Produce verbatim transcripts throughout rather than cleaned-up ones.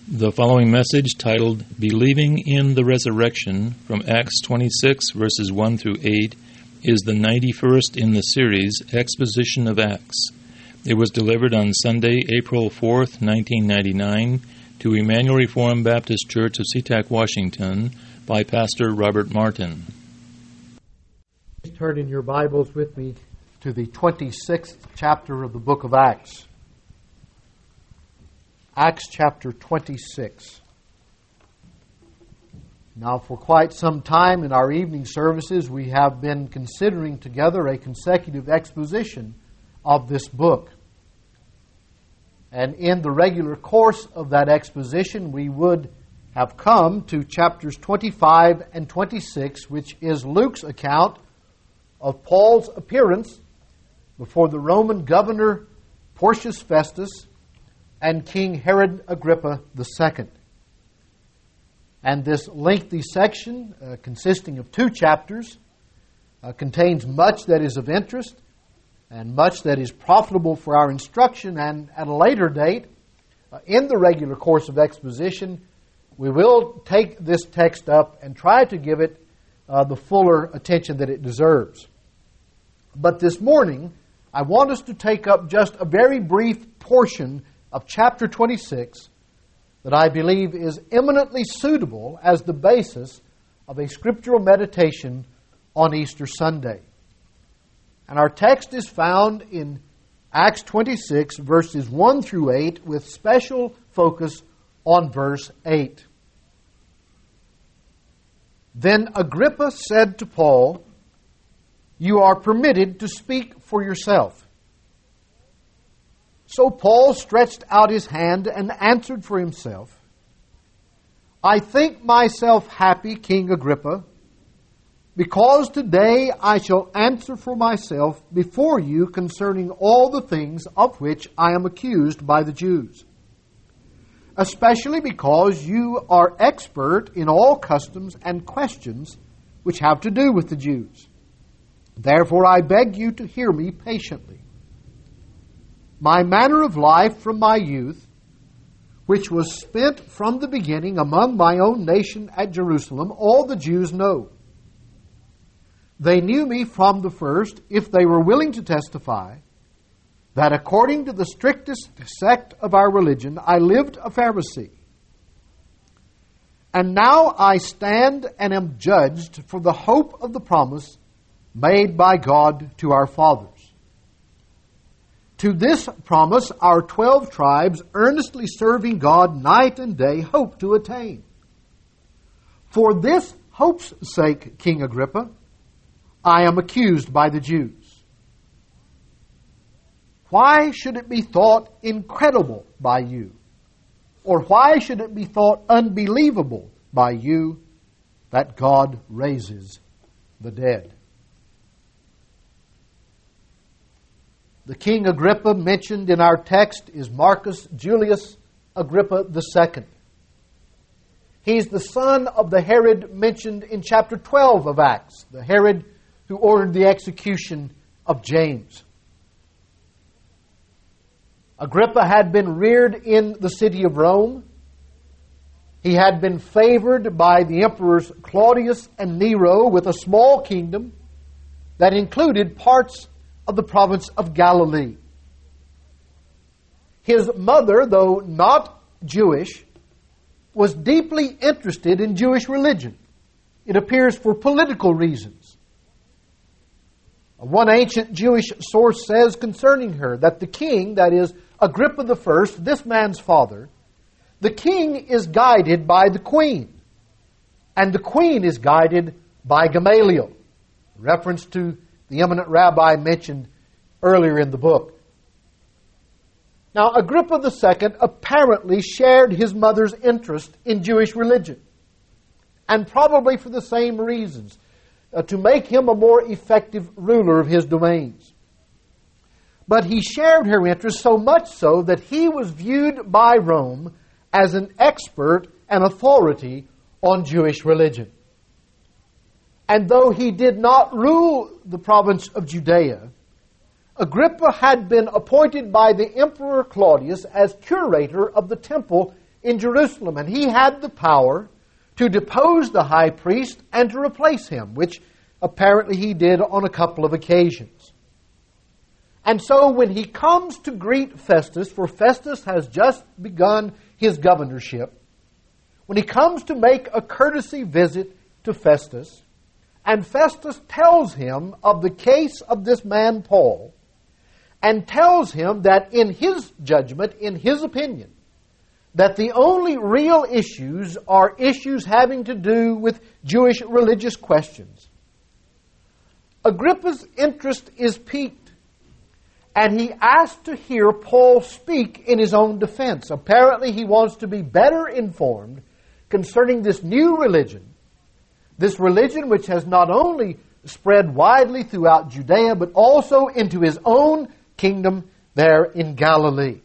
The following message, titled Believing in the Resurrection, from Acts twenty-six, verses one through eight, is the ninety-first in the series, Exposition of Acts. It was delivered on Sunday, April fourth, nineteen ninety-nine, to Emmanuel Reformed Baptist Church of SeaTac, Washington, by Pastor Robert Martin. Please turn in your Bibles with me to the twenty-sixth chapter of the book of Acts. Acts chapter twenty-six. Now, for quite some time in our evening services, we have been considering together a consecutive exposition of this book. And in the regular course of that exposition, we would have come to chapters twenty-five and twenty-six, which is Luke's account of Paul's appearance before the Roman governor Porcius Festus and King Herod Agrippa the Second. And this lengthy section, uh, consisting of two chapters, uh, contains much that is of interest and much that is profitable for our instruction. And at a later date, uh, in the regular course of exposition, we will take this text up and try to give it uh, the fuller attention that it deserves. But this morning, I want us to take up just a very brief portion of chapter twenty-six that I believe is eminently suitable as the basis of a scriptural meditation on Easter Sunday. And our text is found in Acts twenty-six, verses one through eight, with special focus on verse eight. Then Agrippa said to Paul, "You are permitted to speak for yourself." So Paul stretched out his hand and answered for himself, "I think myself happy, King Agrippa, because today I shall answer for myself before you concerning all the things of which I am accused by the Jews, especially because you are expert in all customs and questions which have to do with the Jews. Therefore I beg you to hear me patiently. My manner of life from my youth, which was spent from the beginning among my own nation at Jerusalem, all the Jews know. They knew me from the first, if they were willing to testify, that according to the strictest sect of our religion, I lived a Pharisee. And now I stand and am judged for the hope of the promise made by God to our fathers. To this promise our twelve tribes, earnestly serving God night and day, hope to attain. For this hope's sake, King Agrippa, I am accused by the Jews. Why should it be thought incredible by you? Or why should it be thought unbelievable by you that God raises the dead?" The King Agrippa mentioned in our text is Marcus Julius Agrippa the Second. He's the son of the Herod mentioned in chapter twelve of Acts, the Herod who ordered the execution of James. Agrippa had been reared in the city of Rome. He had been favored by the emperors Claudius and Nero with a small kingdom that included parts of the province of Galilee. His mother, though not Jewish, was deeply interested in Jewish religion. It appears for political reasons. One ancient Jewish source says concerning her that the king, that is Agrippa the First, this man's father, the king is guided by the queen, and the queen is guided by Gamaliel. Reference to the eminent rabbi mentioned earlier in the book. Now, Agrippa the Second apparently shared his mother's interest in Jewish religion, and probably for the same reasons, uh, to make him a more effective ruler of his domains. But he shared her interest so much so that he was viewed by Rome as an expert and authority on Jewish religion. And though he did not rule the province of Judea, Agrippa had been appointed by the Emperor Claudius as curator of the temple in Jerusalem, and he had the power to depose the high priest and to replace him, which apparently he did on a couple of occasions. And so when he comes to greet Festus, for Festus has just begun his governorship, when he comes to make a courtesy visit to Festus, and Festus tells him of the case of this man Paul, and tells him that in his judgment, in his opinion, that the only real issues are issues having to do with Jewish religious questions, Agrippa's interest is piqued, and he asks to hear Paul speak in his own defense. Apparently he wants to be better informed concerning this new religion, this religion which has not only spread widely throughout Judea, but also into his own kingdom there in Galilee.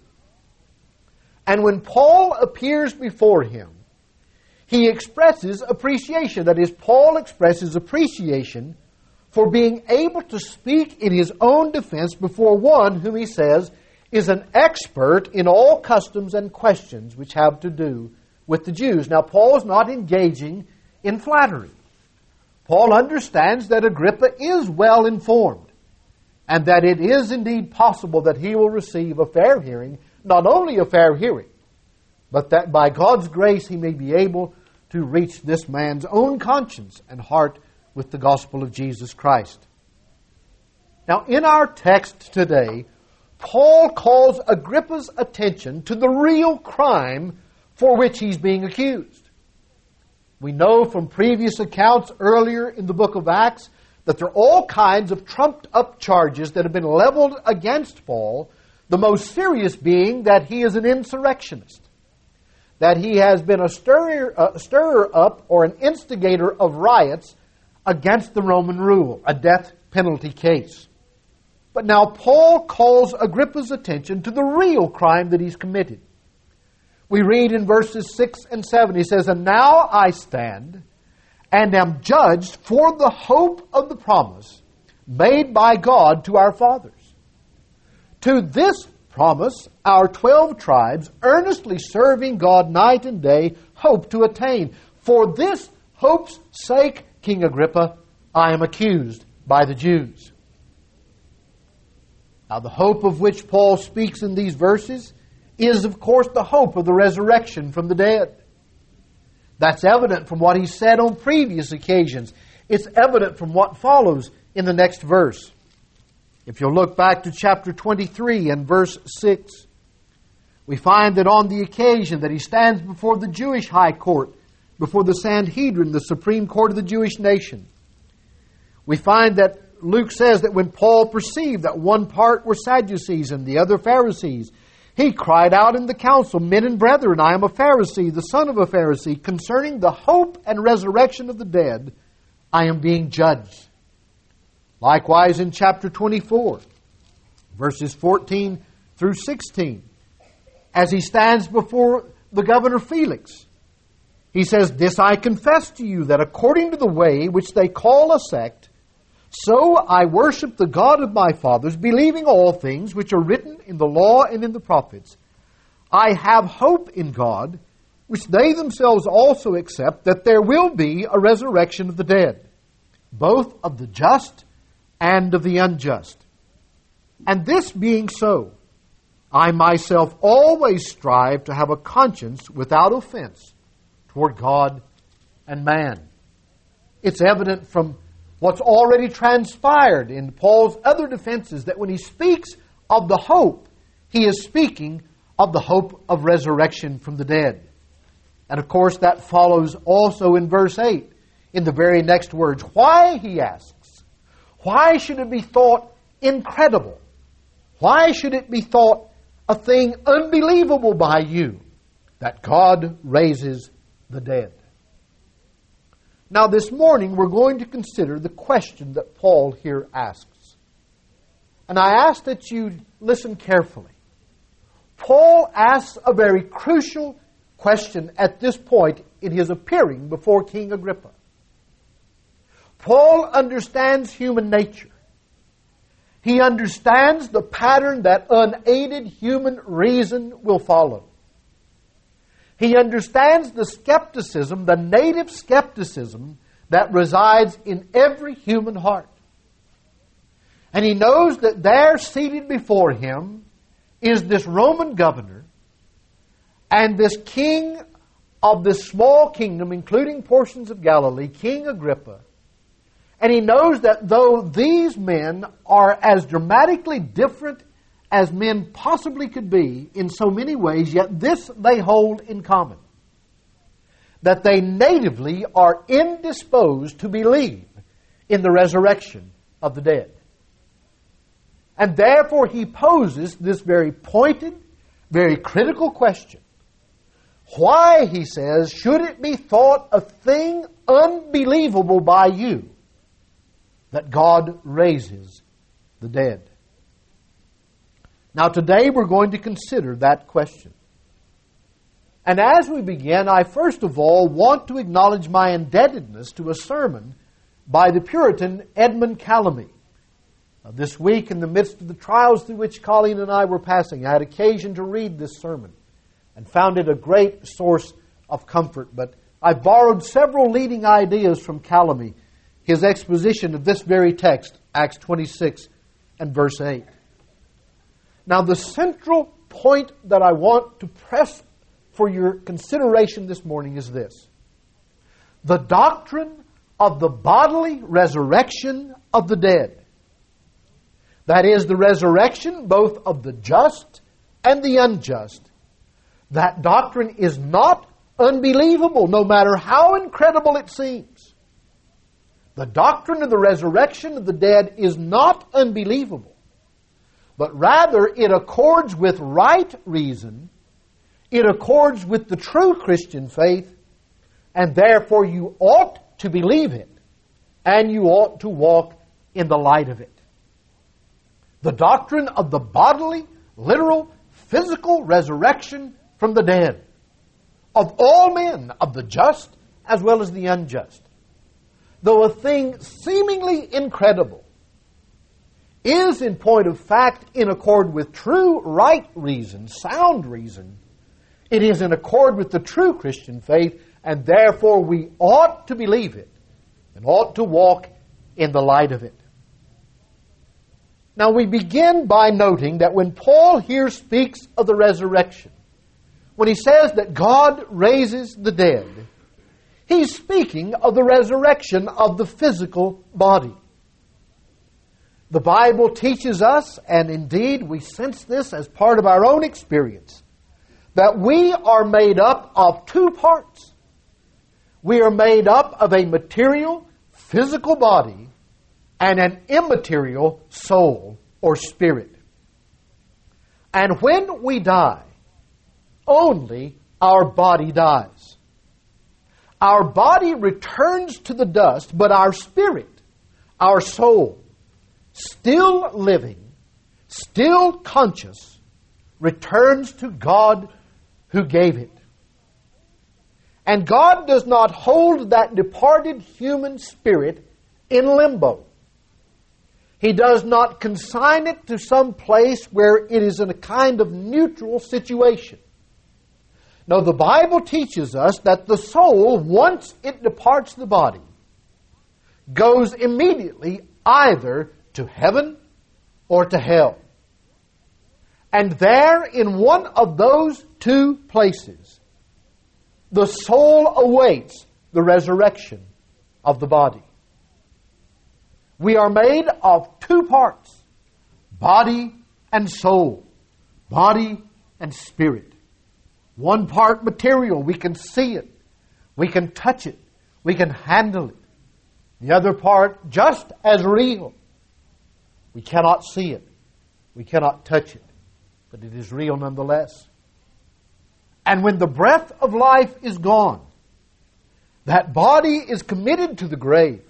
And when Paul appears before him, he expresses appreciation. That is, Paul expresses appreciation for being able to speak in his own defense before one whom he says is an expert in all customs and questions which have to do with the Jews. Now, Paul is not engaging in flattery. Paul understands that Agrippa is well informed, and that it is indeed possible that he will receive a fair hearing, not only a fair hearing, but that by God's grace he may be able to reach this man's own conscience and heart with the gospel of Jesus Christ. Now, in our text today, Paul calls Agrippa's attention to the real crime for which he's being accused. We know from previous accounts earlier in the book of Acts that there are all kinds of trumped-up charges that have been leveled against Paul, the most serious being that he is an insurrectionist, that he has been a stirrer, a stirrer-up or an instigator of riots against the Roman rule, a death penalty case. But now Paul calls Agrippa's attention to the real crime that he's committed. We read in verses six and seven, he says, "And now I stand and am judged for the hope of the promise made by God to our fathers. To this promise our twelve tribes, earnestly serving God night and day, hope to attain. For this hope's sake, King Agrippa, I am accused by the Jews." Now, the hope of which Paul speaks in these verses is, of course, the hope of the resurrection from the dead. That's evident from what he said on previous occasions. It's evident from what follows in the next verse. If you'll look back to chapter twenty-three and verse six, we find that on the occasion that he stands before the Jewish high court, before the Sanhedrin, the supreme court of the Jewish nation, we find that Luke says that when Paul perceived that one part were Sadducees and the other Pharisees, he cried out in the council, "Men and brethren, I am a Pharisee, the son of a Pharisee. Concerning the hope and resurrection of the dead, I am being judged." Likewise in chapter twenty-four, verses fourteen through sixteen, as he stands before the governor Felix, he says, "This I confess to you, that according to the way which they call a sect, so I worship the God of my fathers, believing all things which are written in the law and in the prophets. I have hope in God, which they themselves also accept, that there will be a resurrection of the dead, both of the just and of the unjust. And this being so, I myself always strive to have a conscience without offense toward God and man." It's evident from what's already transpired in Paul's other defenses that when he speaks of the hope, he is speaking of the hope of resurrection from the dead. And of course that follows also in verse eight, in the very next words. Why, he asks, why should it be thought incredible? Why should it be thought a thing unbelievable by you that God raises the dead? Now this morning we're going to consider the question that Paul here asks. And I ask that you listen carefully. Paul asks a very crucial question at this point in his appearing before King Agrippa. Paul understands human nature. He understands the pattern that unaided human reason will follow. He understands the skepticism, the native skepticism that resides in every human heart. And he knows that there, seated before him, is this Roman governor and this king of this small kingdom, including portions of Galilee, King Agrippa. And he knows that though these men are as dramatically different as men possibly could be in so many ways, yet this they hold in common: that they natively are indisposed to believe in the resurrection of the dead. And therefore he poses this very pointed, very critical question. Why, he says, should it be thought a thing unbelievable by you that God raises the dead? Now today we're going to consider that question. And as we begin, I first of all want to acknowledge my indebtedness to a sermon by the Puritan Edmund Calamy. Uh, this week, in the midst of the trials through which Colleen and I were passing, I had occasion to read this sermon and found it a great source of comfort. But I borrowed several leading ideas from Calamy, his exposition of this very text, Acts twenty-six and verse eight. Now, the central point that I want to press for your consideration this morning is this: the doctrine of the bodily resurrection of the dead. That is, the resurrection both of the just and the unjust. That doctrine is not unbelievable, no matter how incredible it seems. The doctrine of the resurrection of the dead is not unbelievable, but rather it accords with right reason, it accords with the true Christian faith, and therefore you ought to believe it, and you ought to walk in the light of it. The doctrine of the bodily, literal, physical resurrection from the dead of all men, of the just as well as the unjust. Though a thing seemingly incredible, is in point of fact in accord with true right reason, sound reason. It is in accord with the true Christian faith, and therefore we ought to believe it and ought to walk in the light of it. Now we begin by noting that when Paul here speaks of the resurrection, when he says that God raises the dead, he's speaking of the resurrection of the physical body. The Bible teaches us, and indeed we sense this as part of our own experience, that we are made up of two parts. We are made up of a material, physical body and an immaterial soul or spirit. And when we die, only our body dies. Our body returns to the dust, but our spirit, our soul, still living, still conscious, returns to God who gave it. And God does not hold that departed human spirit in limbo. He does not consign it to some place where it is in a kind of neutral situation. No, the Bible teaches us that the soul, once it departs the body, goes immediately either to heaven or to hell. And there, in one of those two places, the soul awaits the resurrection of the body. We are made of two parts, body and soul, body and spirit. One part material, we can see it, we can touch it, we can handle it. The other part just as real. We cannot see it, we cannot touch it, but it is real nonetheless. And when the breath of life is gone, that body is committed to the grave.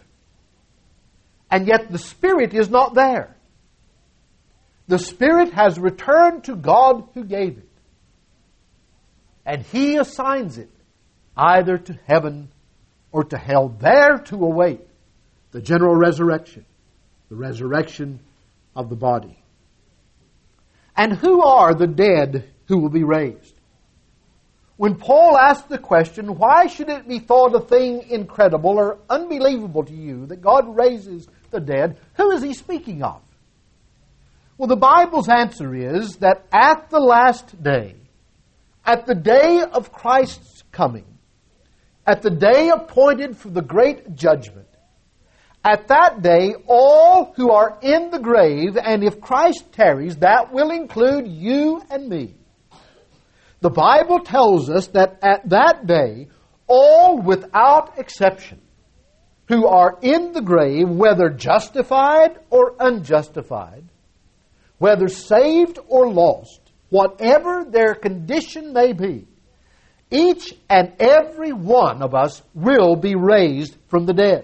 And yet the spirit is not there. The spirit has returned to God who gave it. And He assigns it either to heaven or to hell, there to await the general resurrection, the resurrection of the body. And who are the dead who will be raised? when Paul asked the question, why should it be thought a thing incredible or unbelievable to you that God raises the dead, who is he speaking of? Well, the Bible's answer is that at the last day, at the day of Christ's coming, at the day appointed for the great judgment, at that day, all who are in the grave, and if Christ tarries, that will include you and me. The Bible tells us that at that day, all without exception who are in the grave, whether justified or unjustified, whether saved or lost, whatever their condition may be, each and every one of us will be raised from the dead.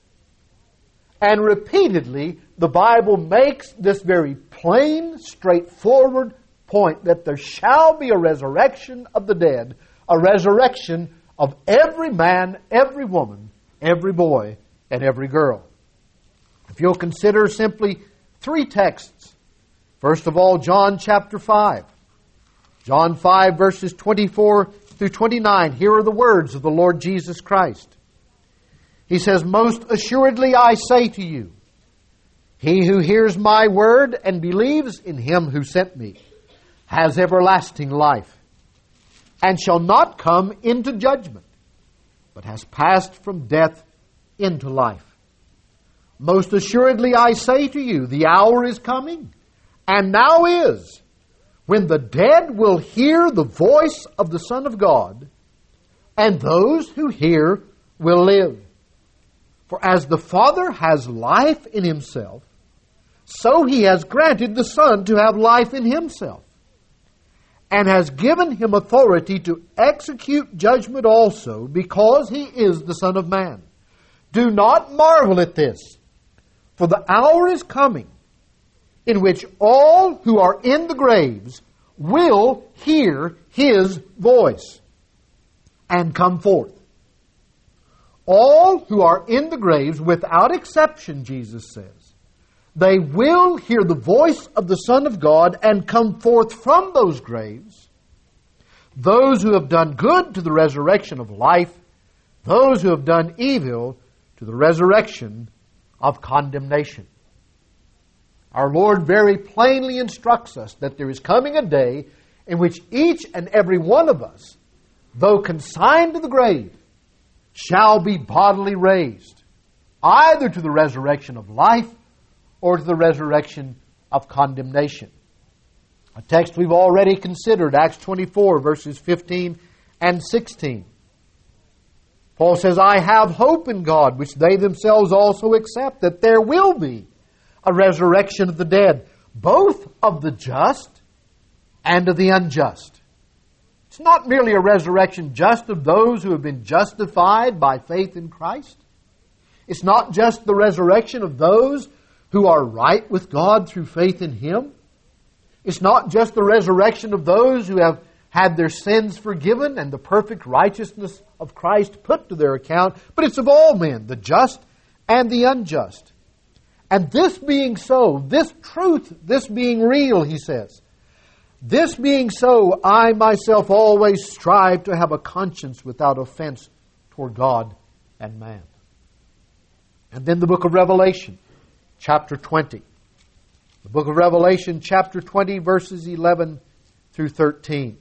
And repeatedly, the Bible makes this very plain, straightforward point that there shall be a resurrection of the dead, a resurrection of every man, every woman, every boy, and every girl. If you'll consider simply three texts. First of all, John chapter five. John five, verses twenty-four through twenty-nine. Here are the words of the Lord Jesus Christ. He says, "Most assuredly I say to you, he who hears my word and believes in him who sent me has everlasting life, and shall not come into judgment, but has passed from death into life. Most assuredly I say to you, the hour is coming, and now is, when the dead will hear the voice of the Son of God, and those who hear will live. For as the Father has life in himself, so he has granted the Son to have life in himself, and has given him authority to execute judgment also, because he is the Son of Man. Do not marvel at this, for the hour is coming in which all who are in the graves will hear his voice and come forth. All who are in the graves, without exception, Jesus says, they will hear the voice of the Son of God and come forth from those graves. Those who have done good to the resurrection of life, those who have done evil to the resurrection of condemnation. Our Lord very plainly instructs us that there is coming a day in which each and every one of us, though consigned to the grave, shall be bodily raised, either to the resurrection of life or to the resurrection of condemnation. A text we've already considered, Acts twenty-four, verses fifteen and sixteen. Paul says, I have hope in God, which they themselves also accept, that there will be a resurrection of the dead, both of the just and of the unjust. It's not merely a resurrection just of those who have been justified by faith in Christ. It's not just the resurrection of those who are right with God through faith in Him. It's not just the resurrection of those who have had their sins forgiven and the perfect righteousness of Christ put to their account, but it's of all men, the just and the unjust. And this being so, this truth, this being real, he says, this being so, I myself always strive to have a conscience without offense toward God and man. And then the book of Revelation, chapter twenty. The book of Revelation, chapter twenty, verses eleven through thirteen.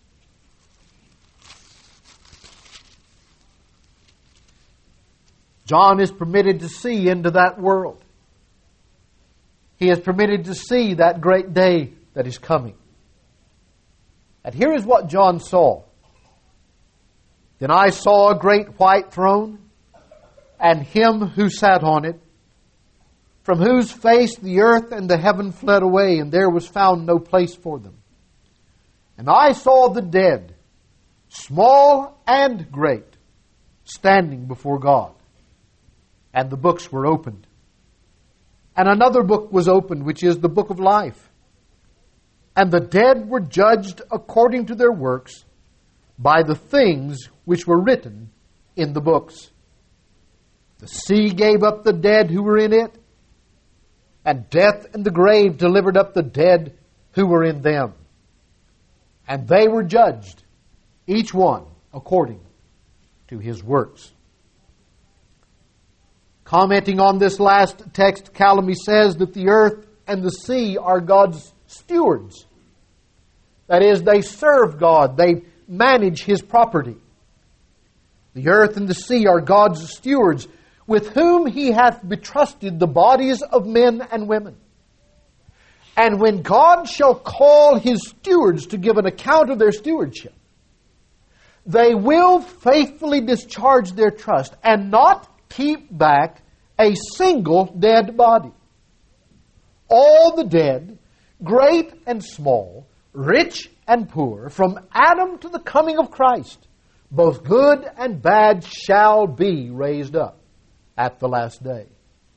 John is permitted to see into that world. He is permitted to see that great day that is coming. And here is what John saw. Then I saw a great white throne, and him who sat on it, from whose face the earth and the heaven fled away, and there was found no place for them. And I saw the dead, small and great, standing before God. And the books were opened. And another book was opened, which is the book of life. And the dead were judged according to their works by the things which were written in the books. The sea gave up the dead who were in it, and death and the grave delivered up the dead who were in them. And they were judged, each one according to his works. Commenting on this last text, Calamy says that the earth and the sea are God's stewards. That is, they serve God. They manage His property. The earth and the sea are God's stewards, with whom He hath betrusted the bodies of men and women. And when God shall call His stewards to give an account of their stewardship, they will faithfully discharge their trust and not keep back a single dead body. All the dead, great and small, rich and poor, from Adam to the coming of Christ, both good and bad, shall be raised up at the last day.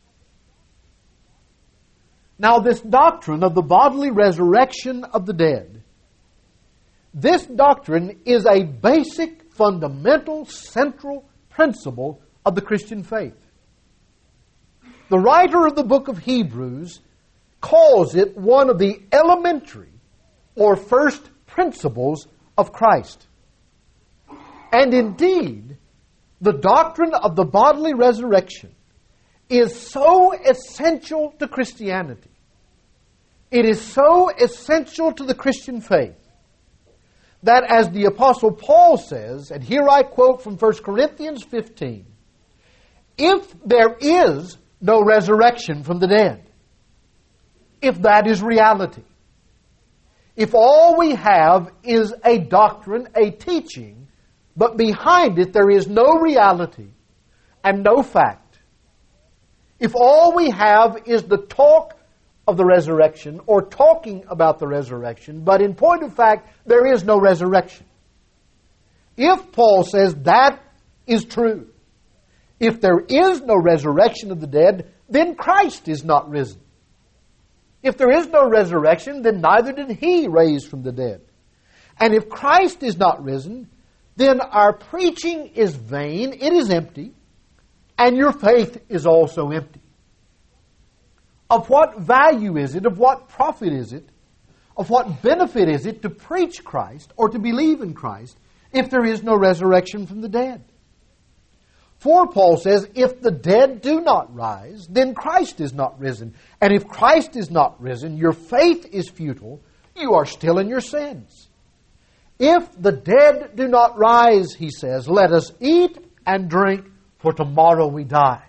Now, this doctrine of the bodily resurrection of the dead, this doctrine is a basic, fundamental, central principle of the Christian faith. The writer of the book of Hebrews calls it one of the elementary or first principles of Christ. And indeed, the doctrine of the bodily resurrection is so essential to Christianity. It is so essential to the Christian faith that, as the Apostle Paul says, and here I quote from First Corinthians fifteen, if there is no resurrection from the dead, if that is reality, if all we have is a doctrine, a teaching, but behind it there is no reality and no fact, if all we have is the talk of the resurrection or talking about the resurrection, but in point of fact there is no resurrection, if Paul says that is true, if there is no resurrection of the dead, then Christ is not risen. If there is no resurrection, then neither did He raise from the dead. And if Christ is not risen, then our preaching is vain, it is empty, and your faith is also empty. Of what value is it, of what profit is it, of what benefit is it to preach Christ or to believe in Christ if there is no resurrection from the dead? For Paul says, if the dead do not rise, then Christ is not risen. And if Christ is not risen, your faith is futile. You are still in your sins. If the dead do not rise, he says, let us eat and drink, for tomorrow we die.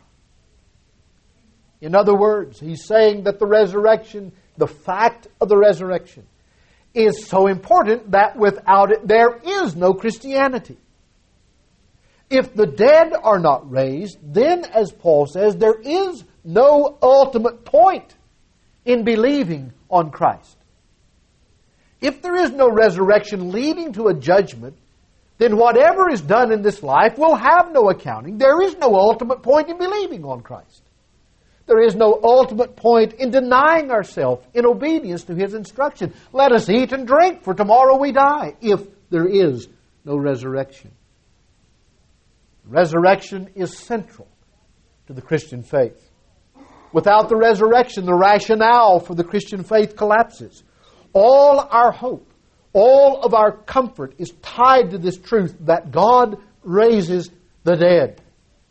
In other words, he's saying that the resurrection, the fact of the resurrection, is so important that without it there is no Christianity. If the dead are not raised, then, as Paul says, there is no ultimate point in believing on Christ. If there is no resurrection leading to a judgment, then whatever is done in this life will have no accounting. There is no ultimate point in believing on Christ. There is no ultimate point in denying ourselves in obedience to His instruction. Let us eat and drink, for tomorrow we die, if there is no resurrection. Resurrection is central to the Christian faith. Without the resurrection, the rationale for the Christian faith collapses. All our hope, all of our comfort is tied to this truth that God raises the dead.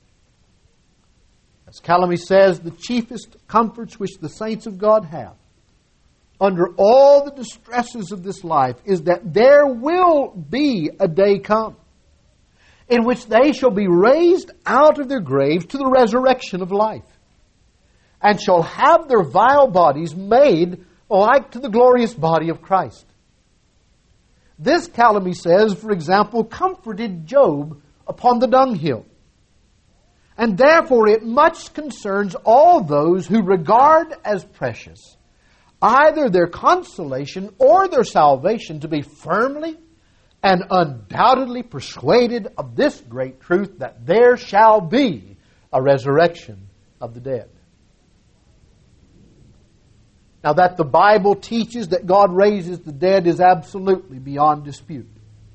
As Calamy says, the chiefest comforts which the saints of God have under all the distresses of this life is that there will be a day come in which they shall be raised out of their graves to the resurrection of life, and shall have their vile bodies made like to the glorious body of Christ. This, Calamy says, for example, comforted Job upon the dunghill. And therefore it much concerns all those who regard as precious either their consolation or their salvation to be firmly and undoubtedly persuaded of this great truth, that there shall be a resurrection of the dead. Now, that the Bible teaches that God raises the dead is absolutely beyond dispute.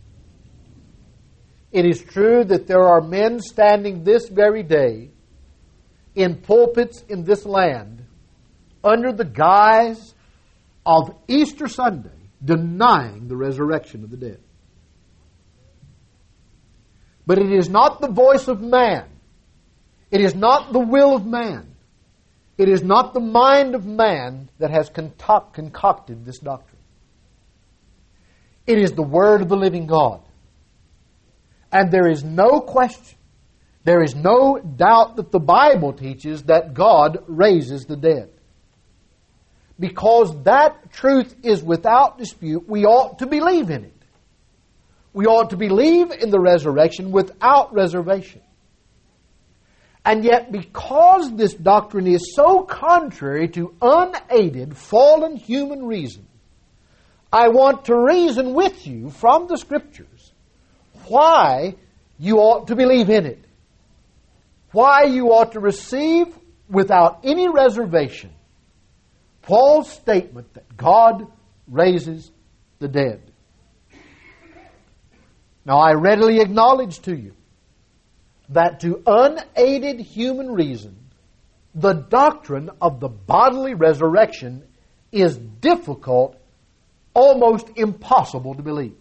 It is true that there are men standing this very day in pulpits in this land under the guise of Easter Sunday denying the resurrection of the dead. But it is not the voice of man. It is not the will of man. It is not the mind of man that has concoct- concocted this doctrine. It is the Word of the living God. And there is no question, there is no doubt that the Bible teaches that God raises the dead. Because that truth is without dispute, we ought to believe in it. We ought to believe in the resurrection without reservation. And yet, because this doctrine is so contrary to unaided, fallen human reason, I want to reason with you from the Scriptures why you ought to believe in it. Why you ought to receive without any reservation Paul's statement that God raises the dead. Now, I readily acknowledge to you that to unaided human reason, the doctrine of the bodily resurrection is difficult, almost impossible to believe.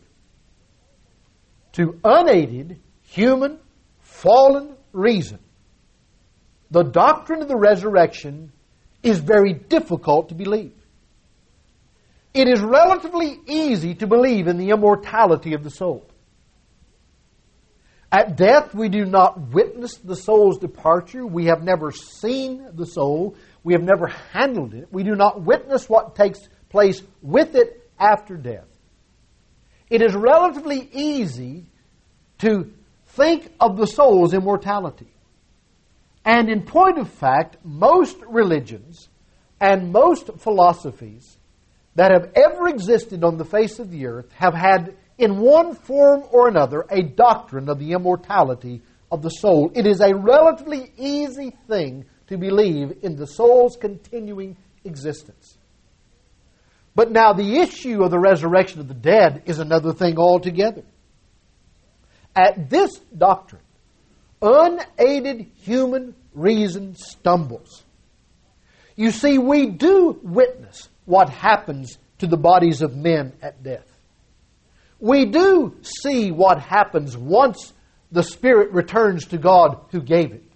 To unaided human, fallen reason, the doctrine of the resurrection is very difficult to believe. It is relatively easy to believe in the immortality of the soul. At death, we do not witness the soul's departure. We have never seen the soul. We have never handled it. We do not witness what takes place with it after death. It is relatively easy to think of the soul's immortality. And in point of fact, most religions and most philosophies that have ever existed on the face of the earth have had, in one form or another, a doctrine of the immortality of the soul. It is a relatively easy thing to believe in the soul's continuing existence. But now the issue of the resurrection of the dead is another thing altogether. At this doctrine, unaided human reason stumbles. You see, we do witness what happens to the bodies of men at death. We do see what happens once the spirit returns to God who gave it.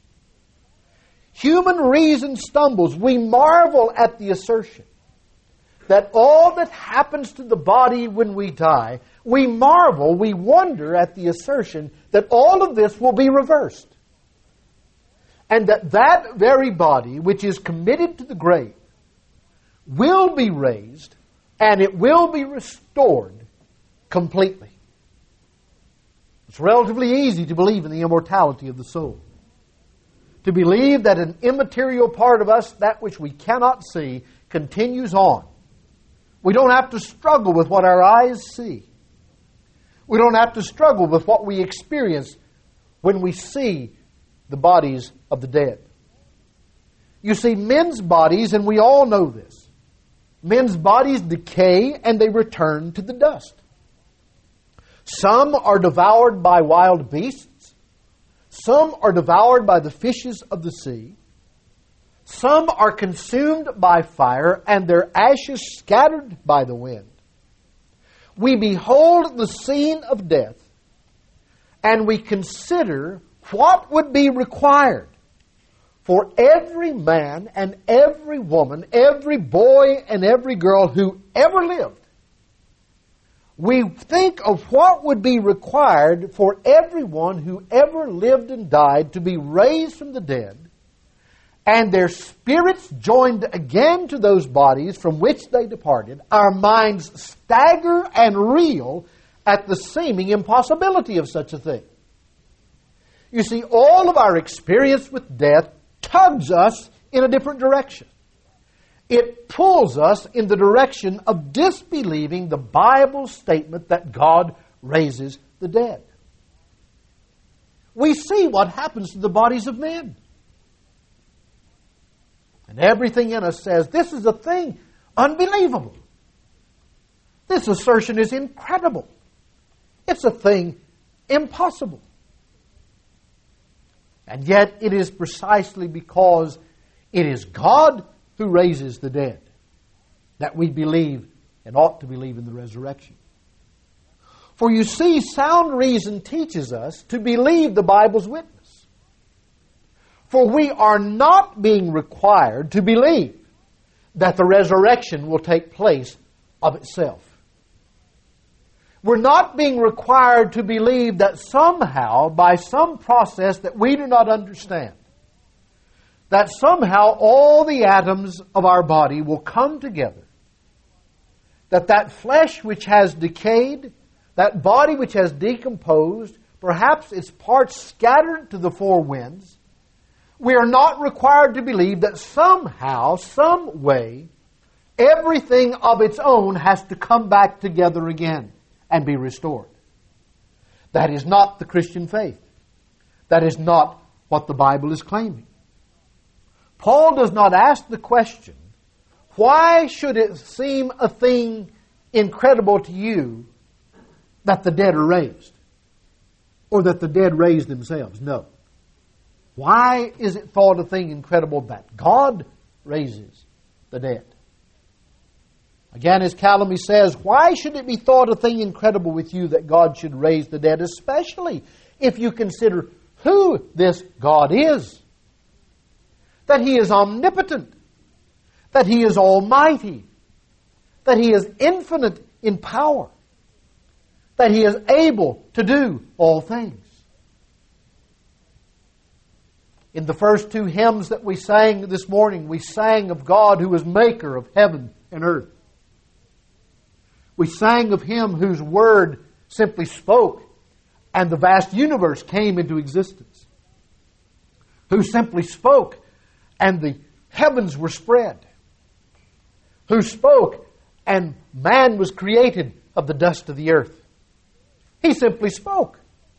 Human reason stumbles. We marvel at the assertion that all that happens to the body when we die, we marvel, we wonder at the assertion that all of this will be reversed. And that that very body which is committed to the grave will be raised and it will be restored completely. It's relatively easy to believe in the immortality of the soul. To believe that an immaterial part of us, that which we cannot see, continues on. We don't have to struggle with what our eyes see. We don't have to struggle with what we experience when we see the bodies of the dead. You see, men's bodies, and we all know this, men's bodies decay and they return to the dust. Some are devoured by wild beasts. Some are devoured by the fishes of the sea. Some are consumed by fire and their ashes scattered by the wind. We behold the scene of death and we consider what would be required for every man and every woman, every boy and every girl who ever lived. We think of what would be required for everyone who ever lived and died to be raised from the dead, and their spirits joined again to those bodies from which they departed. Our minds stagger and reel at the seeming impossibility of such a thing. You see, all of our experience with death tugs us in a different direction. It pulls us in the direction of disbelieving the Bible statement that God raises the dead. We see what happens to the bodies of men. And everything in us says, this is a thing unbelievable. This assertion is incredible. It's a thing impossible. And yet it is precisely because it is God who raises the dead that we believe and ought to believe in the resurrection. For you see, sound reason teaches us to believe the Bible's witness. For we are not being required to believe that the resurrection will take place of itself. We're not being required to believe that somehow, by some process that we do not understand, that somehow all the atoms of our body will come together. That that flesh which has decayed, that body which has decomposed, perhaps its parts scattered to the four winds, we are not required to believe that somehow, some way, everything of its own has to come back together again and be restored. That is not the Christian faith. That is not what the Bible is claiming. Paul does not ask the question, why should it seem a thing incredible to you that the dead are raised? Or that the dead raise themselves? No. Why is it thought a thing incredible that God raises the dead? Again, as Calamy says, why should it be thought a thing incredible with you that God should raise the dead, especially if you consider who this God is? That He is omnipotent, that He is almighty, that He is infinite in power, that He is able to do all things. In the first two hymns that we sang this morning, we sang of God who is maker of heaven and earth. We sang of Him whose word simply spoke and the vast universe came into existence. Who simply spoke and the heavens were spread. Who spoke and man was created of the dust of the earth. He simply spoke.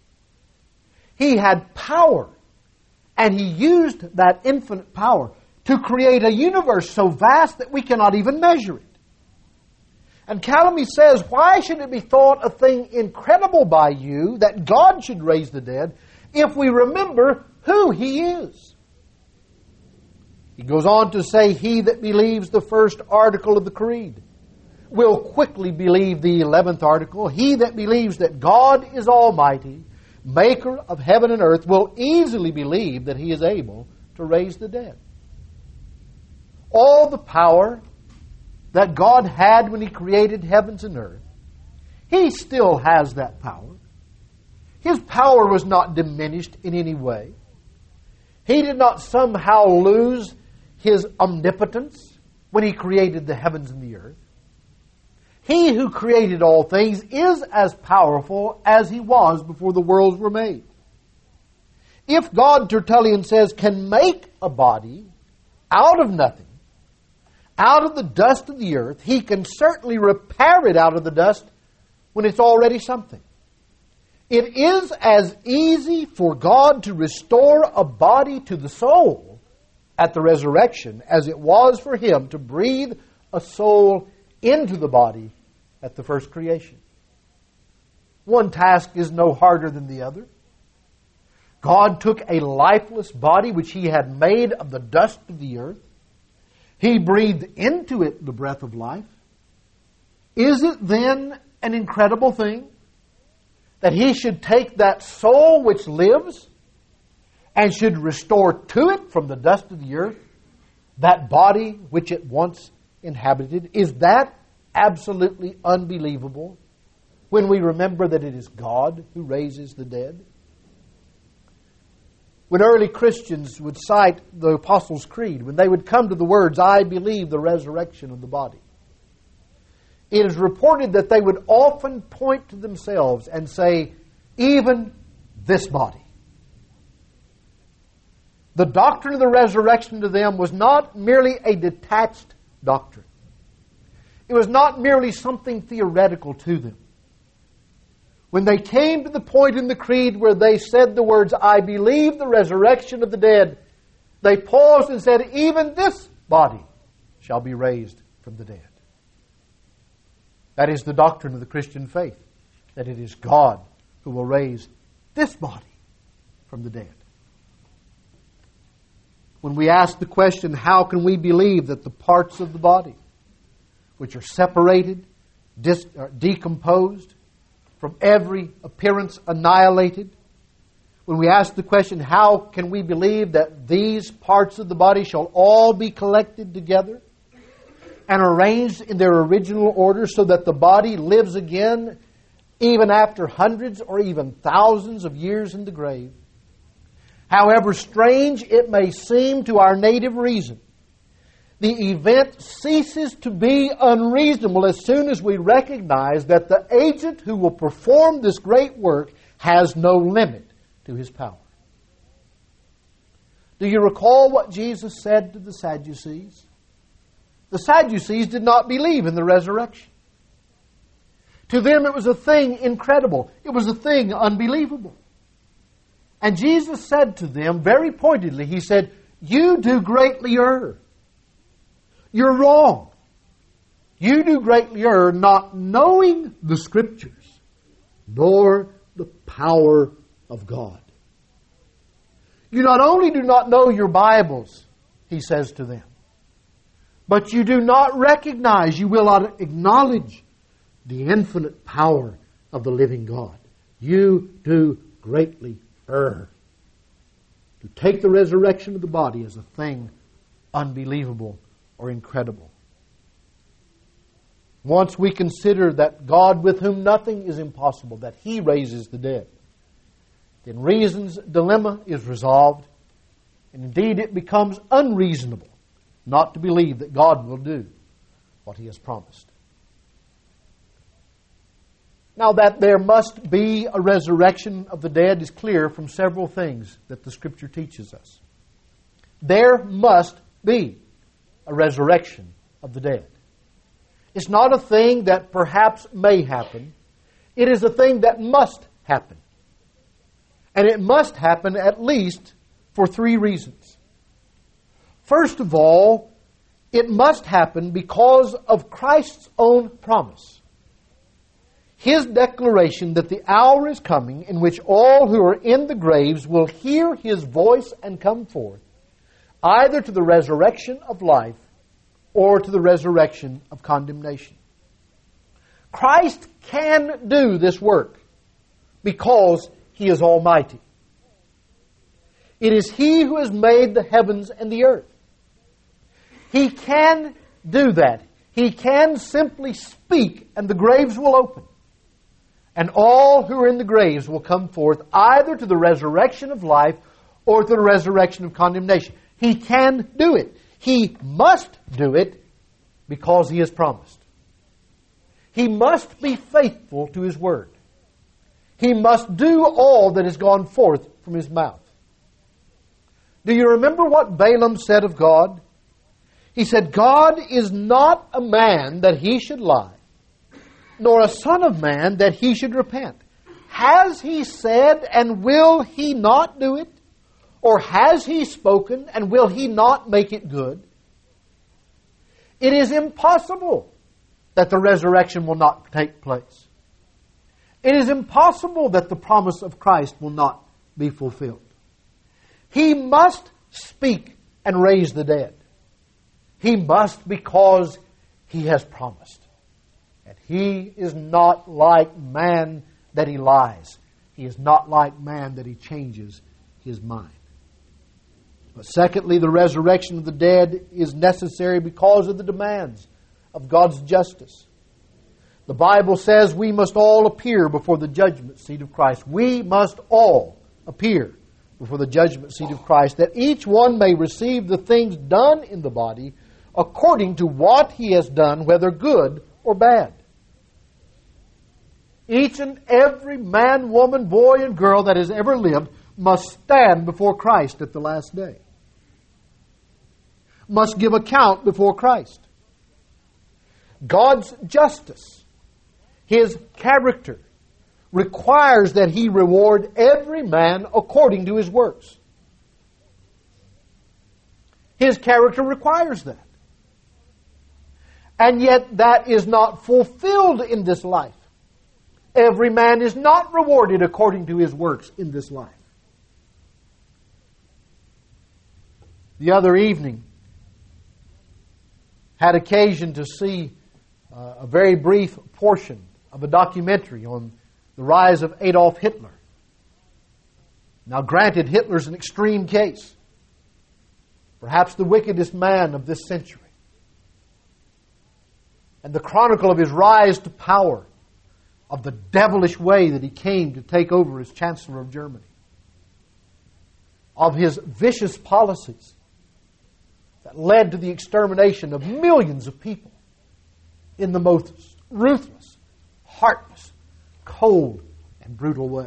He had power, and He used that infinite power to create a universe so vast that we cannot even measure it. And Calamy says, why should it be thought a thing incredible by you that God should raise the dead if we remember who He is? He goes on to say, he that believes the first article of the creed will quickly believe the eleventh article. He that believes that God is almighty, maker of heaven and earth, will easily believe that He is able to raise the dead. All the power that God had when He created heavens and earth, He still has that power. His power was not diminished in any way. He did not somehow lose His omnipotence when He created the heavens and the earth. He who created all things is as powerful as He was before the worlds were made. If God, Tertullian says, can make a body out of nothing, out of the dust of the earth, He can certainly repair it out of the dust when it's already something. It is as easy for God to restore a body to the soul at the resurrection as it was for Him to breathe a soul into the body at the first creation. One task is no harder than the other. God took a lifeless body which He had made of the dust of the earth. He breathed into it the breath of life. Is it then an incredible thing that He should take that soul which lives and should restore to it from the dust of the earth that body which it once inhabited? Is that absolutely unbelievable when we remember that it is God who raises the dead? When early Christians would cite the Apostles' Creed, when they would come to the words, I believe the resurrection of the body, it is reported that they would often point to themselves and say, even this body. The doctrine of the resurrection to them was not merely a detached doctrine. It was not merely something theoretical to them. When they came to the point in the creed where they said the words, I believe the resurrection of the dead, they paused and said, even this body shall be raised from the dead. That is the doctrine of the Christian faith, that it is God who will raise this body from the dead. When we ask the question, how can we believe that the parts of the body, which are separated, dis- or decomposed, from every appearance annihilated. When we ask the question, how can we believe that these parts of the body shall all be collected together and arranged in their original order so that the body lives again even after hundreds or even thousands of years in the grave? However strange it may seem to our native reason, the event ceases to be unreasonable as soon as we recognize that the agent who will perform this great work has no limit to his power. Do you recall what Jesus said to the Sadducees? The Sadducees did not believe in the resurrection. To them it was a thing incredible. It was a thing unbelievable. And Jesus said to them very pointedly, He said, you do greatly err. You're wrong. You do greatly err, not knowing the Scriptures, nor the power of God. You not only do not know your Bibles, He says to them, but you do not recognize, you will not acknowledge the infinite power of the living God. You do greatly err. To take the resurrection of the body as a thing unbelievable or incredible. Once we consider that God, with whom nothing is impossible, that He raises the dead, then reason's dilemma is resolved, and indeed it becomes unreasonable not to believe that God will do what He has promised. Now, that there must be a resurrection of the dead is clear from several things that the Scripture teaches us. There must be a resurrection of the dead. It's not a thing that perhaps may happen. It is a thing that must happen. And it must happen at least for three reasons. First of all, it must happen because of Christ's own promise. His declaration that the hour is coming in which all who are in the graves will hear His voice and come forth, either to the resurrection of life or to the resurrection of condemnation. Christ can do this work because He is almighty. It is He who has made the heavens and the earth. He can do that. He can simply speak and the graves will open. And all who are in the graves will come forth either to the resurrection of life or to the resurrection of condemnation. He can do it. He must do it because He has promised. He must be faithful to His word. He must do all that has gone forth from His mouth. Do you remember what Balaam said of God? He said, God is not a man that He should lie, nor a son of man that He should repent. Has He said, and will He not do it? Or has He spoken, and will He not make it good? It is impossible that the resurrection will not take place. It is impossible that the promise of Christ will not be fulfilled. He must speak and raise the dead. He must because He has promised. And He is not like man that He lies. He is not like man that He changes His mind. But secondly, the resurrection of the dead is necessary because of the demands of God's justice. The Bible says we must all appear before the judgment seat of Christ. We must all appear before the judgment seat of Christ, that each one may receive the things done in the body according to what he has done, whether good or bad. Each and every man, woman, boy, and girl that has ever lived must stand before Christ at the last day. Must give account before Christ. God's justice, His character, requires that He reward every man according to his works. His character requires that. And yet that is not fulfilled in this life. Every man is not rewarded according to his works in this life. The other evening, had occasion to see uh, a very brief portion of a documentary on the rise of Adolf Hitler. Now granted, Hitler's an extreme case. Perhaps the wickedest man of this century. And the chronicle of his rise to power, of the devilish way that he came to take over as Chancellor of Germany, of his vicious policies that led to the extermination of millions of people in the most ruthless, heartless, cold, and brutal way.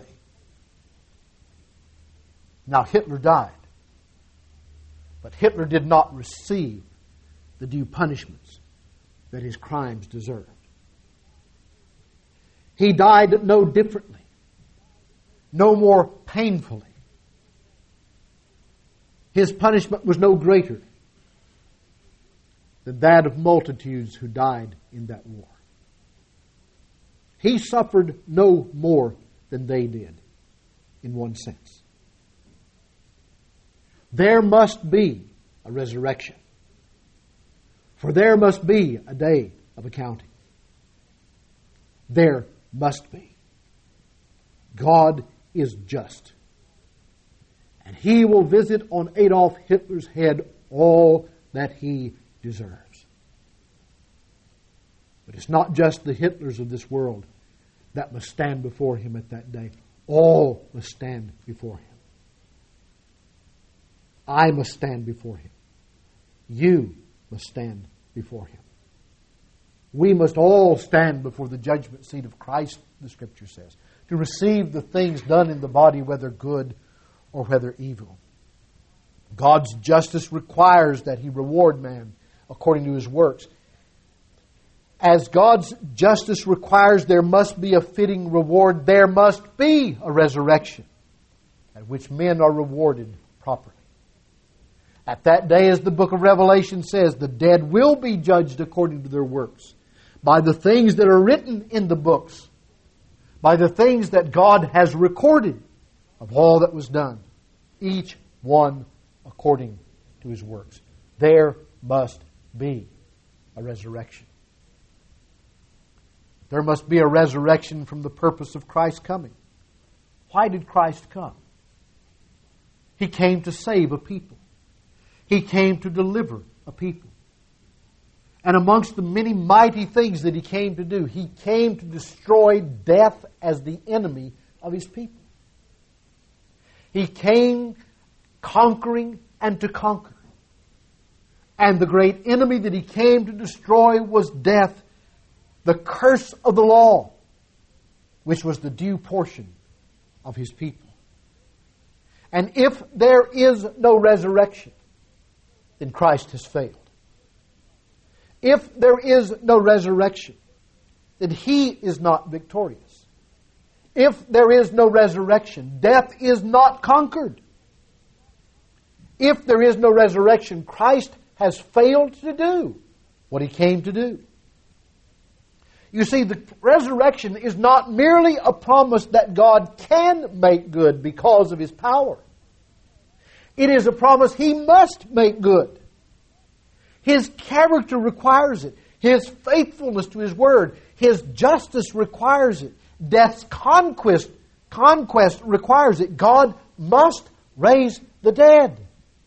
Now Hitler died, but Hitler did not receive the due punishments that his crimes deserved. He died no differently, no more painfully. His punishment was no greater than that of multitudes who died in that war. He suffered no more than they did, in one sense. There must be a resurrection, for there must be a day of accounting. There must be. God is just, and He will visit on Adolf Hitler's head all that he deserves. But it's not just the Hitlers of this world that must stand before Him at that day. All must stand before Him. I must stand before Him. You must stand before Him. We must all stand before the judgment seat of Christ, the Scripture says, to receive the things done in the body, whether good or whether evil. God's justice requires that He reward man according to his works. As God's justice requires there must be a fitting reward, there must be a resurrection at which men are rewarded properly. At that day, as the book of Revelation says, the dead will be judged according to their works, by the things that are written in the books, by the things that God has recorded of all that was done, each one according to his works. There must be a resurrection. There must be a resurrection from the purpose of Christ's coming. Why did Christ come? He came to save a people. He came to deliver a people. And amongst the many mighty things that He came to do, He came to destroy death as the enemy of His people. He came conquering and to conquer. And the great enemy that He came to destroy was death, the curse of the law, which was the due portion of His people. And if there is no resurrection, then Christ has failed. If there is no resurrection, then He is not victorious. If there is no resurrection, death is not conquered. If there is no resurrection, Christ has failed to do what He came to do. You see, the resurrection is not merely a promise that God can make good because of His power. It is a promise He must make good. His character requires it. His faithfulness to His word. His justice requires it. Death's conquest, conquest requires it. God must raise the dead.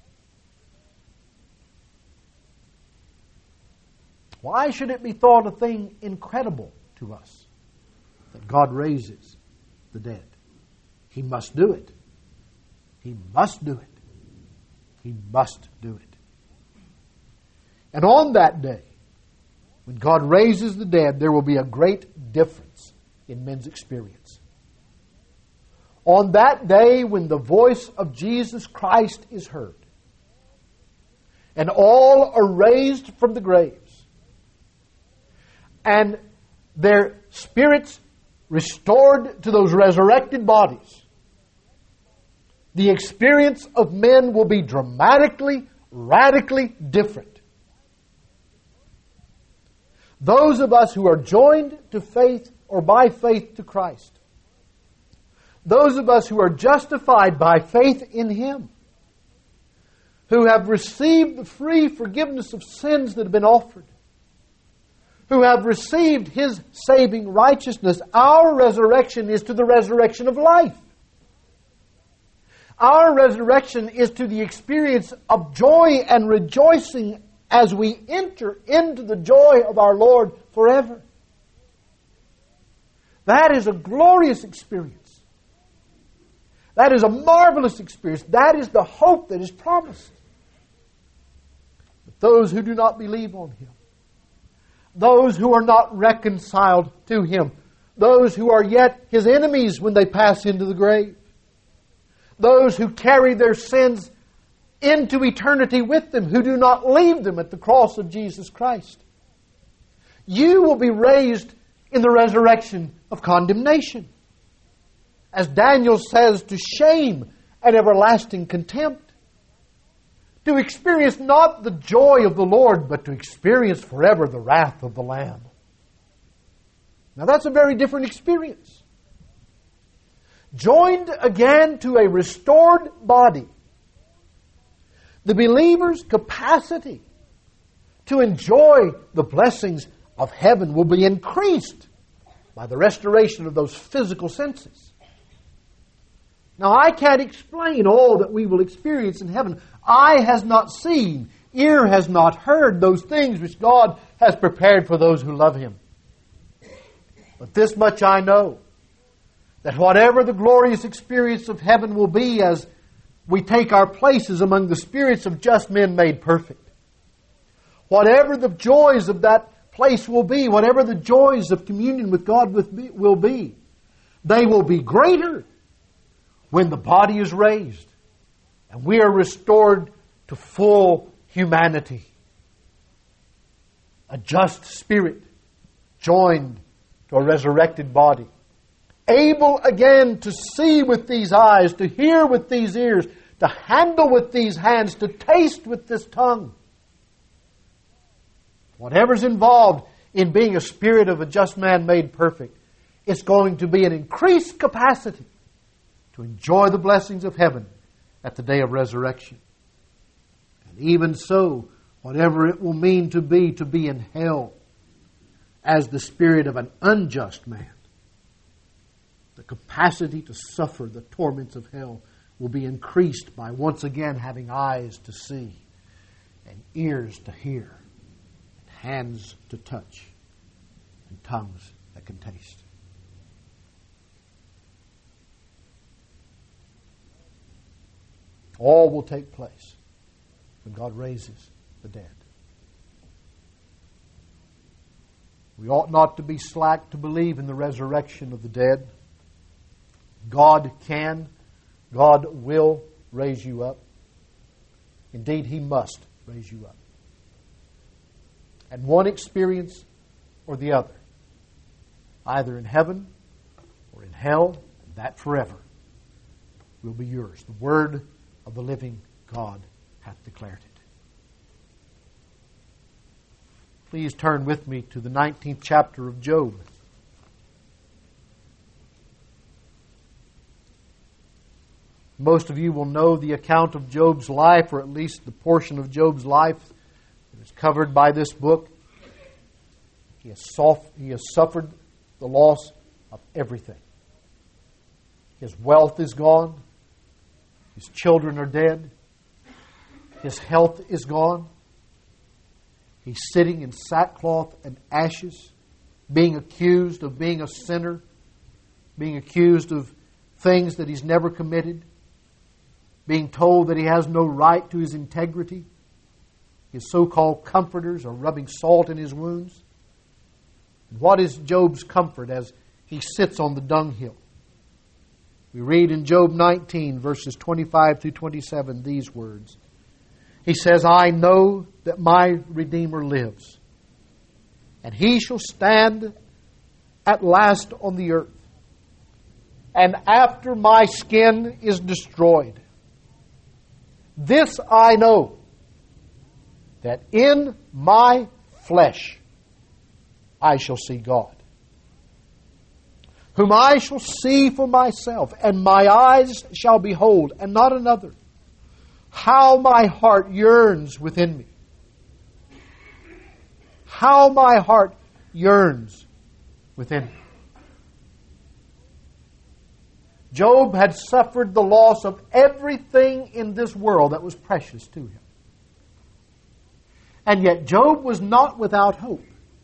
Why should it be thought a thing incredible to us that God raises the dead? He must do it. He must do it. He must do it. And on that day, when God raises the dead, there will be a great difference in men's experience. On that day, when the voice of Jesus Christ is heard, and all are raised from the graves, and their spirits restored to those resurrected bodies, the experience of men will be dramatically, radically different. Those of us who are joined to faith or by faith to Christ, those of us who are justified by faith in Him, who have received the free forgiveness of sins that have been offered, who have received His saving righteousness, our resurrection is to the resurrection of life. Our resurrection is to the experience of joy and rejoicing as we enter into the joy of our Lord forever. That is a glorious experience. That is a marvelous experience. That is the hope that is promised. But those who do not believe on Him, those who are not reconciled to Him, those who are yet His enemies when they pass into the grave, those who carry their sins into eternity with them, who do not leave them at the cross of Jesus Christ, you will be raised in the resurrection of condemnation. As Daniel says, to shame and everlasting contempt. To experience not the joy of the Lord, but to experience forever the wrath of the Lamb. Now that's a very different experience. Joined again to a restored body, the believer's capacity to enjoy the blessings of heaven will be increased by the restoration of those physical senses. Now, I can't explain all that we will experience in heaven. Eye has not seen, ear has not heard those things which God has prepared for those who love Him. But this much I know, that whatever the glorious experience of heaven will be as we take our places among the spirits of just men made perfect, whatever the joys of that place will be, whatever the joys of communion with God will be, they will be greater when the body is raised and we are restored to full humanity. A just spirit joined to a resurrected body. Able again to see with these eyes, to hear with these ears, to handle with these hands, to taste with this tongue. Whatever's involved in being a spirit of a just man made perfect, it's going to be an increased capacity to enjoy the blessings of heaven at the day of resurrection. And even so, whatever it will mean to be, to be in hell as the spirit of an unjust man, the capacity to suffer the torments of hell will be increased by once again having eyes to see and ears to hear and hands to touch and tongues that can taste. All will take place when God raises the dead. We ought not to be slack to believe in the resurrection of the dead. God can, God will raise you up. Indeed, He must raise you up. And one experience or the other, either in heaven or in hell, and that forever, will be yours. The Word of the living God hath declared it. Please turn with me to the nineteenth chapter of Job. Most of you will know the account of Job's life, or at least the portion of Job's life that is covered by this book. He has, soft, he has suffered the loss of everything. His wealth is gone. His children are dead. His health is gone. He's sitting in sackcloth and ashes, being accused of being a sinner, being accused of things that he's never committed, being told that he has no right to his integrity. His so-called comforters are rubbing salt in his wounds. And what is Job's comfort as he sits on the dunghill? We read in Job nineteen, verses twenty-five through twenty-seven, these words. He says, I know that my Redeemer lives, and He shall stand at last on the earth. And after my skin is destroyed, this I know, that in my flesh I shall see God, whom I shall see for myself, and my eyes shall behold, and not another. How my heart yearns within me. How my heart yearns within him. Job had suffered the loss of everything in this world that was precious to him. And yet Job was not without hope.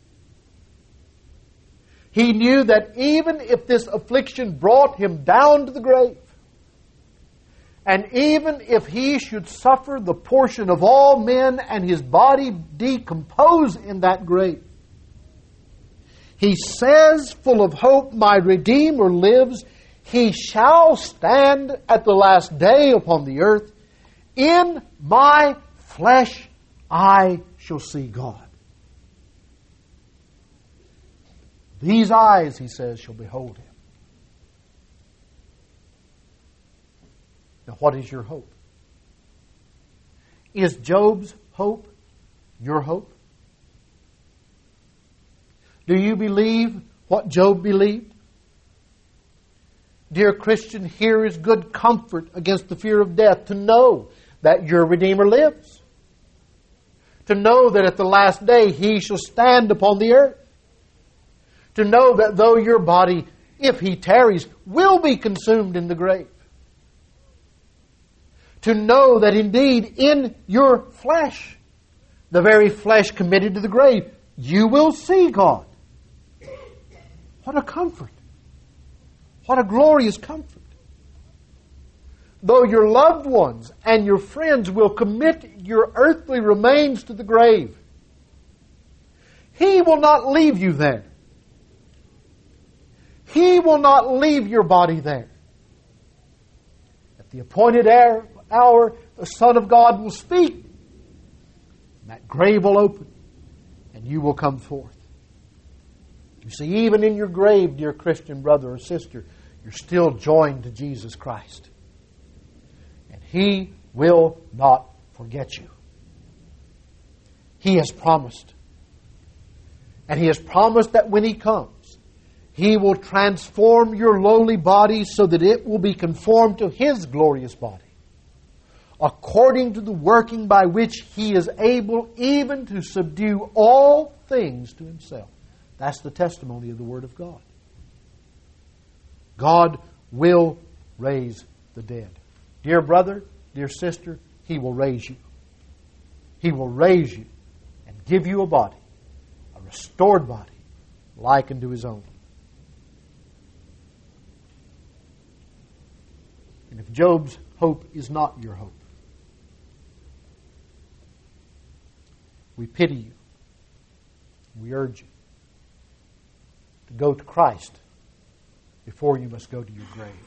He knew that even if this affliction brought him down to the grave, and even if he should suffer the portion of all men and his body decompose in that grave, he says, full of hope, my Redeemer lives. He shall stand at the last day upon the earth. In my flesh I shall see God. These eyes, he says, shall behold him. Now, what is your hope? Is Job's hope your hope? Do you believe what Job believed? Dear Christian, here is good comfort against the fear of death, to know that your Redeemer lives. To know that at the last day He shall stand upon the earth. To know that though your body, if He tarries, will be consumed in the grave. To know that indeed in your flesh, the very flesh committed to the grave, you will see God. What a comfort. What a glorious comfort. Though your loved ones and your friends will commit your earthly remains to the grave, He will not leave you there. He will not leave your body there. At the appointed hour, the Son of God will speak. And that grave will open, and you will come forth. You see, even in your grave, dear Christian brother or sister, you're still joined to Jesus Christ. And He will not forget you. He has promised. And He has promised that when He comes, He will transform your lowly body so that it will be conformed to His glorious body, according to the working by which He is able even to subdue all things to Himself. That's the testimony of the Word of God. God will raise the dead. Dear brother, dear sister, He will raise you. He will raise you and give you a body, a restored body, like unto His own. And if Job's hope is not your hope, we pity you. We urge you to go to Christ before you must go to your grave.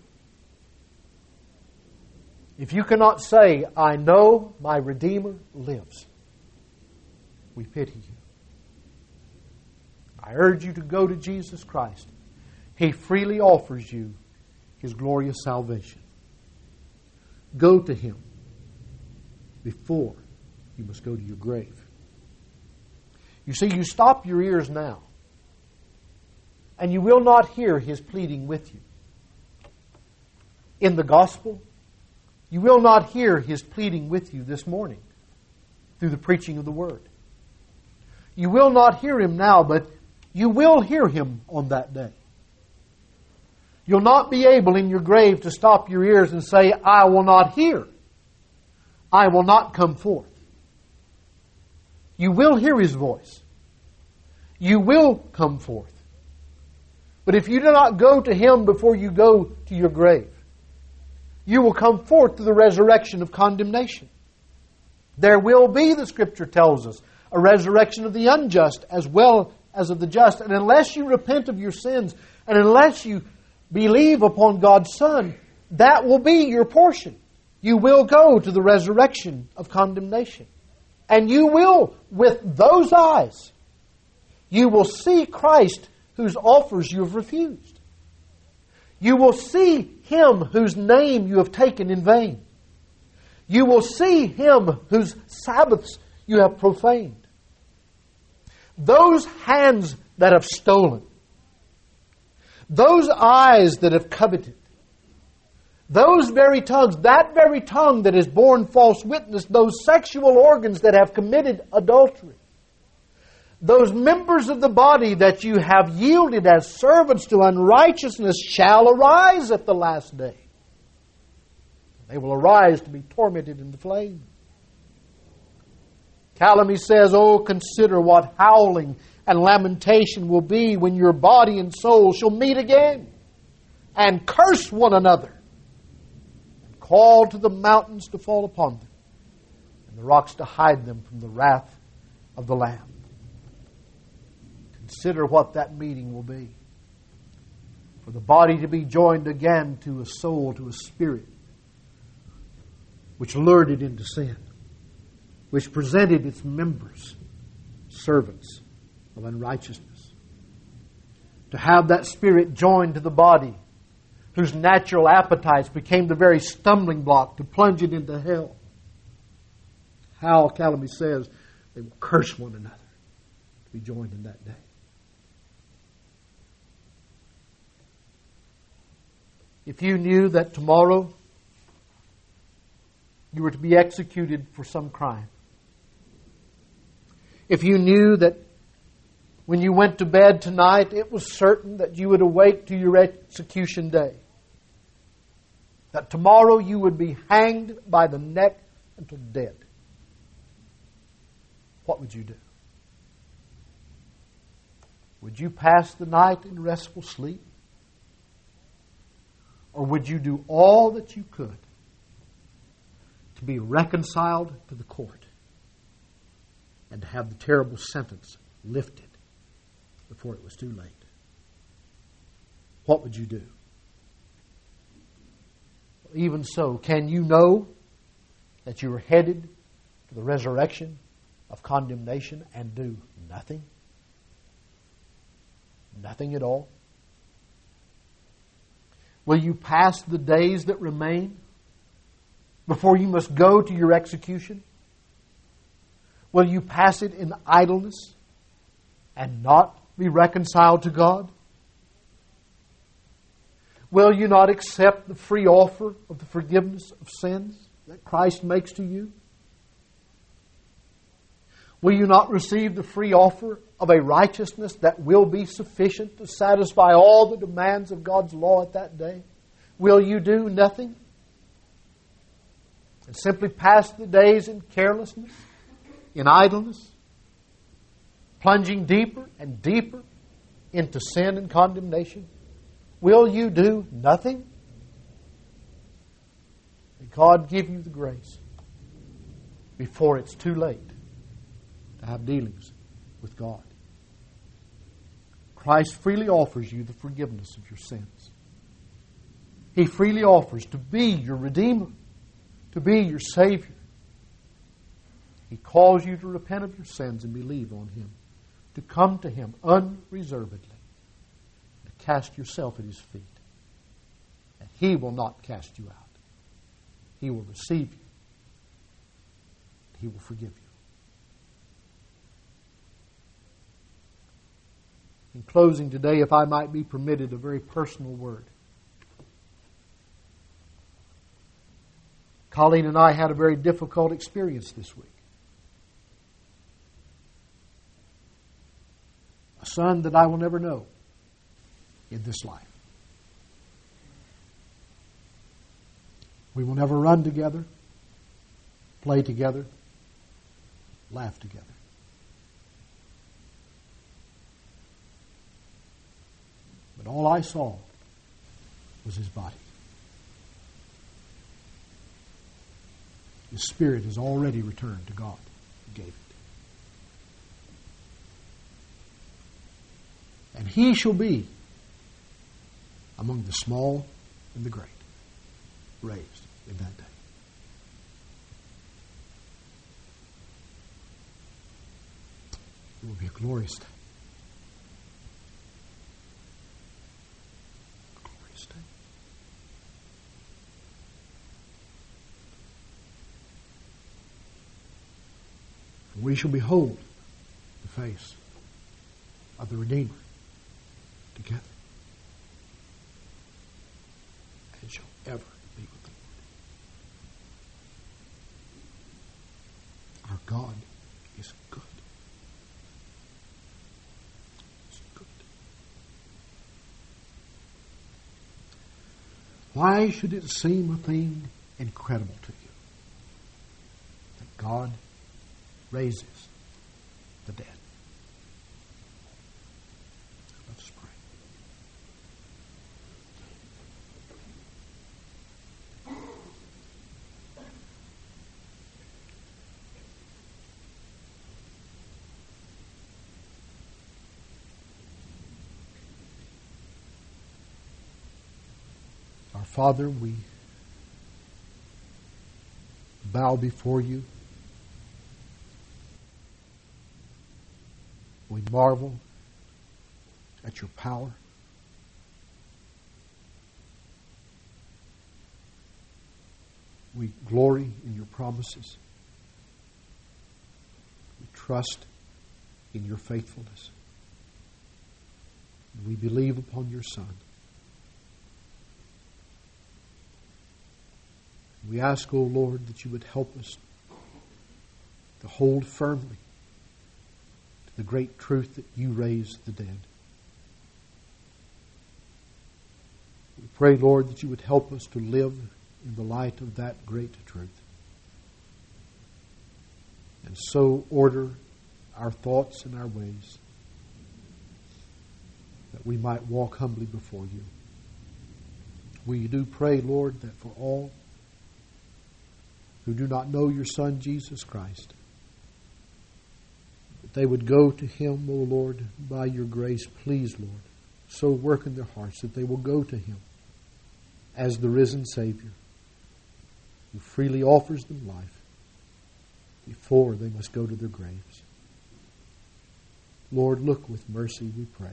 If you cannot say, I know my Redeemer lives, we pity you. I urge you to go to Jesus Christ. He freely offers you His glorious salvation. Go to Him before you must go to your grave. You see, you stop your ears now, and you will not hear His pleading with you. In the gospel, you will not hear His pleading with you this morning through the preaching of the Word. You will not hear Him now, but you will hear Him on that day. You'll not be able in your grave to stop your ears and say, I will not hear. I will not come forth. You will hear His voice. You will come forth. But if you do not go to Him before you go to your grave, you will come forth to the resurrection of condemnation. There will be, the Scripture tells us, a resurrection of the unjust as well as of the just. And unless you repent of your sins, and unless you believe upon God's Son, that will be your portion. You will go to the resurrection of condemnation. And you will, with those eyes, you will see Christ whose offers you have refused. You will see Him whose name you have taken in vain. You will see Him whose Sabbaths you have profaned. Those hands that have stolen, those eyes that have coveted, those very tongues, that very tongue that has borne false witness, those sexual organs that have committed adultery, those members of the body that you have yielded as servants to unrighteousness shall arise at the last day. They will arise to be tormented in the flame. Calamy says, "Oh, consider what howling and lamentation will be when your body and soul shall meet again and curse one another and call to the mountains to fall upon them and the rocks to hide them from the wrath of the Lamb." Consider what that meeting will be. For the body to be joined again to a soul, to a spirit, which lured it into sin, which presented its members servants of unrighteousness. To have that spirit joined to the body, whose natural appetites became the very stumbling block to plunge it into hell. How, Calamy says, they will curse one another to be joined in that day. If you knew that tomorrow you were to be executed for some crime, if you knew that when you went to bed tonight it was certain that you would awake to your execution day, that tomorrow you would be hanged by the neck until dead, what would you do? Would you pass the night in restful sleep? Or would you do all that you could to be reconciled to the court and to have the terrible sentence lifted before it was too late? What would you do? Even so, can you know that you are headed to the resurrection of condemnation and do nothing? Nothing at all? Will you pass the days that remain before you must go to your execution? Will you pass it in idleness and not be reconciled to God? Will you not accept the free offer of the forgiveness of sins that Christ makes to you? Will you not receive the free offer of a righteousness that will be sufficient to satisfy all the demands of God's law at that day? Will you do nothing and simply pass the days in carelessness, in idleness, plunging deeper and deeper into sin and condemnation? Will you do nothing? May God give you the grace before it's too late to have dealings with God. Christ freely offers you the forgiveness of your sins. He freely offers to be your Redeemer, to be your Savior. He calls you to repent of your sins and believe on Him, to come to Him unreservedly, to cast yourself at His feet. And He will not cast you out. He will receive you. He will forgive you. In closing today, if I might be permitted a very personal word. Colleen and I had a very difficult experience this week. A son that I will never know in this life. We will never run together, play together, laugh together. But all I saw was his body. His spirit has already returned to God who gave it. And he shall be among the small and the great, raised in that day. It will be a glorious day. A glorious day. We shall behold the face of the Redeemer together, and shall ever be with the Lord. Our God is good. Why should it seem a thing incredible to you that God raises the dead? Let's pray. Our Father, we bow before you. We marvel at your power. We glory in your promises. We trust in your faithfulness. We believe upon your Son. We ask, O Lord, that you would help us to hold firmly to the great truth that you raised the dead. We pray, Lord, that you would help us to live in the light of that great truth. And so order our thoughts and our ways that we might walk humbly before you. We do pray, Lord, that for all who do not know your Son, Jesus Christ, that they would go to him, O Lord, by your grace. Please, Lord, so work in their hearts that they will go to him as the risen Savior who freely offers them life before they must go to their graves. Lord, look with mercy, we pray,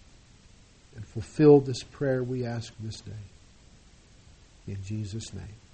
and fulfill this prayer we ask this day. In Jesus' name.